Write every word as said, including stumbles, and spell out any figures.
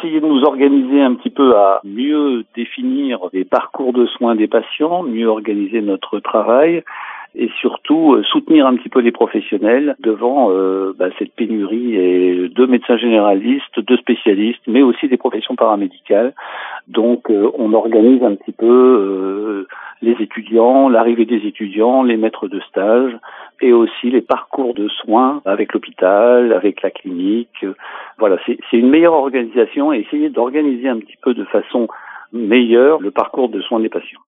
essayer de nous organiser un petit peu à mieux définir les parcours de soins des patients, mieux organiser notre travail et surtout euh, soutenir un petit peu les professionnels devant euh, bah, cette pénurie et de médecins généralistes, de spécialistes, mais aussi des professions paramédicales. Donc euh, on organise un petit peu euh, les étudiants, l'arrivée des étudiants, les maîtres de stage et aussi les parcours de soins avec l'hôpital, avec la clinique. Voilà, c'est, c'est une meilleure organisation et essayer d'organiser un petit peu de façon meilleure le parcours de soins des patients.